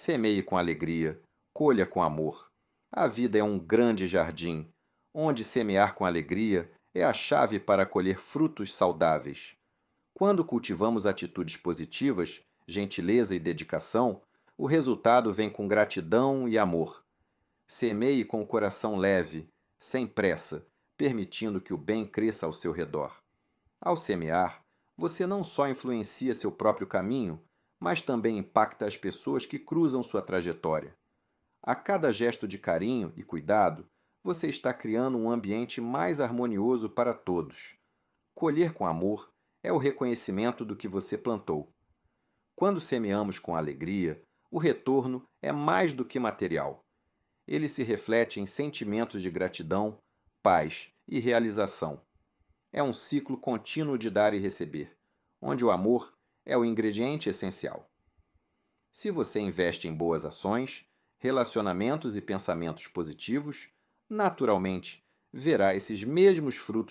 Semeie com alegria, colha com amor. A vida é um grande jardim, onde semear com alegria é a chave para colher frutos saudáveis. Quando cultivamos atitudes positivas, gentileza e dedicação, o resultado vem com gratidão e amor. Semeie com o coração leve, sem pressa, permitindo que o bem cresça ao seu redor. Ao semear, você não só influencia seu próprio caminho, mas também impacta as pessoas que cruzam sua trajetória. A cada gesto de carinho e cuidado, você está criando um ambiente mais harmonioso para todos. Colher com amor é o reconhecimento do que você plantou. Quando semeamos com alegria, o retorno é mais do que material. Ele se reflete em sentimentos de gratidão, paz e realização. É um ciclo contínuo de dar e receber, onde o amor é o ingrediente essencial. Se você investe em boas ações, relacionamentos e pensamentos positivos, naturalmente verá esses mesmos frutos